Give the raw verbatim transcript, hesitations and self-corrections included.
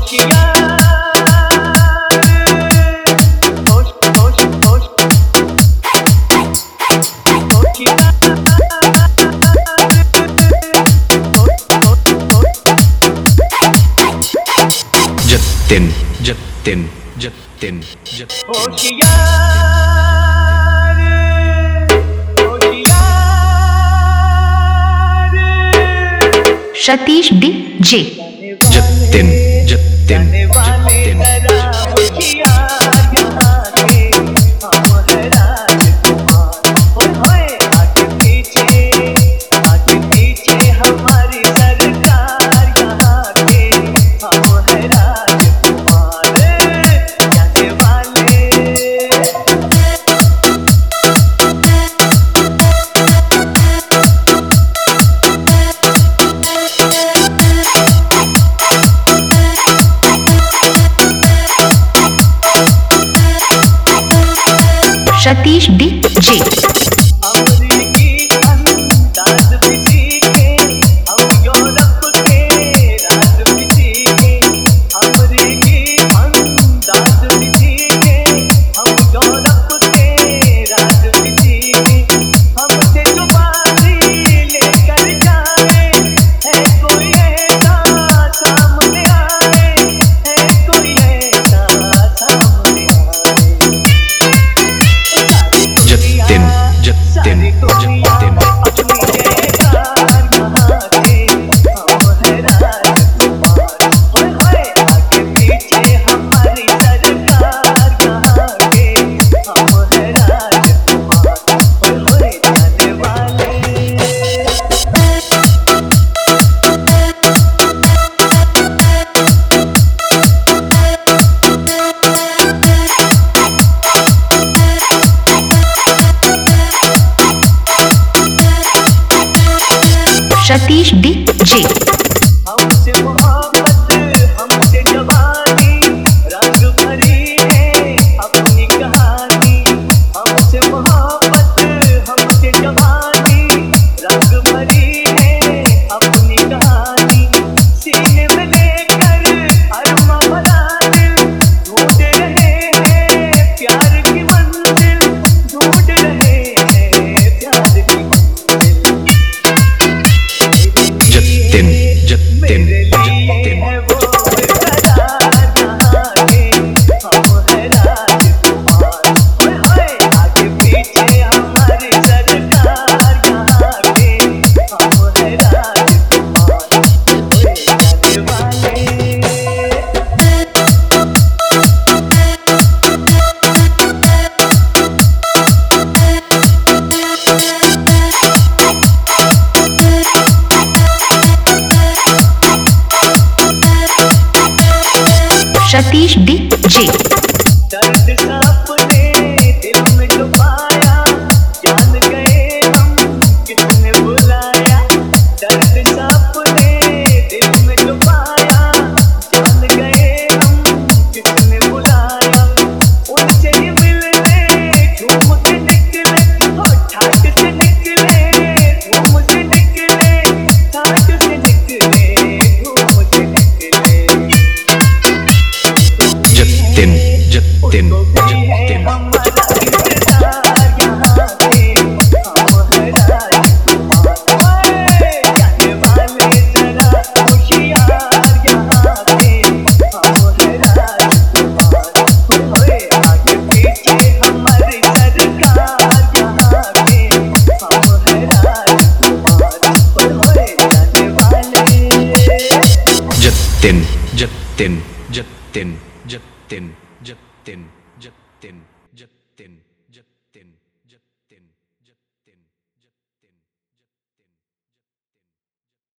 Jatin, Jatin, Jatin, Jatin. Satish DJ Jatin, Jatin, Jatin. Satish DJ Satish DJ हमसे मोहब्बत हमसे जवानी रंग भरी है अपनी कहानी। हमसे मोहब्बत हमसे जवानी रंग भरी है अपनी कहानी। सीने में लेकर अरमा भरा दिल ढूंढ रहे हैं प्यार की मंजिल, ढूंढ रहे हैं प्यार की Jatin, Jatin, Jatin. Satish DJ दर्द सपने दिल में छुपाया, जान गए हम किसने बुलाया। दर्द सपने दिल में छुपाया, जान गए हम किसने बुलाया। उनसे ही मिलने झूम के निकले, हो ठाट से निकले, झूम से निकले, ठाट से निकले, झूम से निकले। Jatin, Jatin, Jatin. Jatin, Jatin, Jatin, Jatin, Jatin, Jatin, Jatin, Jatin.